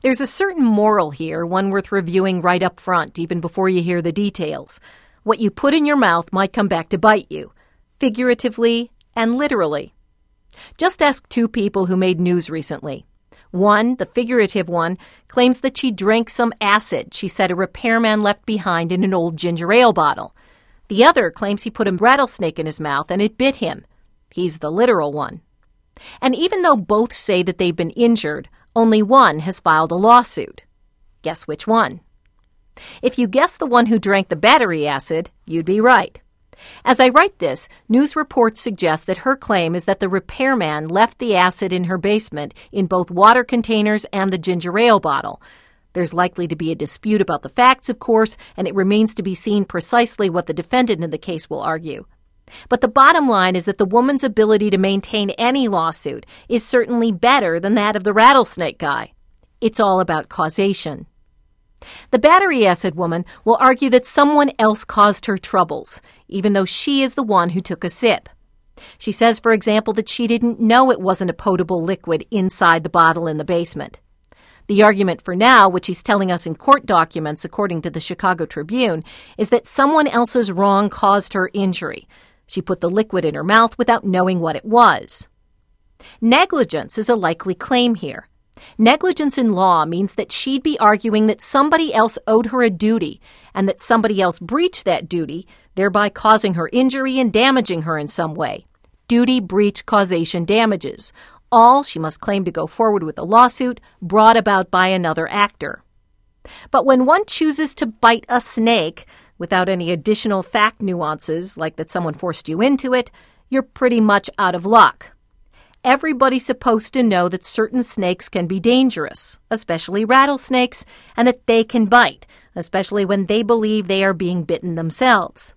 There's a certain moral here, one worth reviewing right up front, even before you hear the details. What you put in your mouth might come back to bite you, figuratively and literally. Just ask two people who made news recently. One, the figurative one, claims that she drank some acid she said a repairman left behind in an old ginger ale bottle. The other claims he put a rattlesnake in his mouth and it bit him. He's the literal one. And even though both say that they've been injured, only one has filed a lawsuit. Guess which one? If you guess the one who drank the battery acid, you'd be right. As I write this, news reports suggest that her claim is that the repairman left the acid in her basement in both water containers and the ginger ale bottle. There's likely to be a dispute about the facts, of course, and it remains to be seen precisely what the defendant in the case will argue. But the bottom line is that the woman's ability to maintain any lawsuit is certainly better than that of the rattlesnake guy. It's all about causation. The battery acid woman will argue that someone else caused her troubles, even though she is the one who took a sip. She says, for example, that she didn't know it wasn't a potable liquid inside the bottle in the basement. The argument for now, which he's telling us in court documents according to the Chicago Tribune, is that someone else's wrong caused her injury. She put the liquid in her mouth without knowing what it was. Negligence is a likely claim here. Negligence in law means that she'd be arguing that somebody else owed her a duty and that somebody else breached that duty, thereby causing her injury and damaging her in some way. Duty, breach, causation, damages. All she must claim to go forward with a lawsuit brought about by another actor. But when one chooses to bite a snake without any additional fact nuances, like that someone forced you into it, you're pretty much out of luck. Everybody's supposed to know that certain snakes can be dangerous, especially rattlesnakes, and that they can bite, especially when they believe they are being bitten themselves.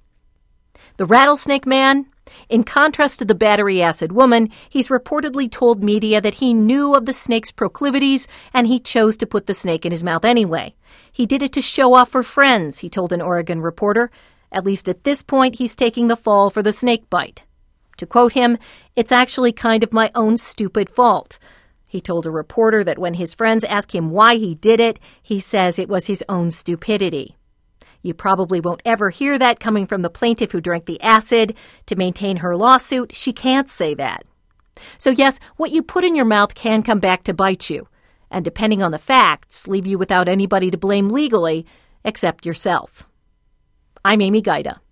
The rattlesnake man, in contrast to the battery acid woman, he's reportedly told media that he knew of the snake's proclivities and he chose to put the snake in his mouth anyway. He did it to show off for friends, he told an Oregon reporter. At least at this point, he's taking the fall for the snake bite. To quote him, "It's actually kind of my own stupid fault." He told a reporter that when his friends ask him why he did it, he says it was his own stupidity. You probably won't ever hear that coming from the plaintiff who drank the acid. To maintain her lawsuit, she can't say that. So yes, what you put in your mouth can come back to bite you, and depending on the facts, leave you without anybody to blame legally except yourself. I'm Amy Gaida.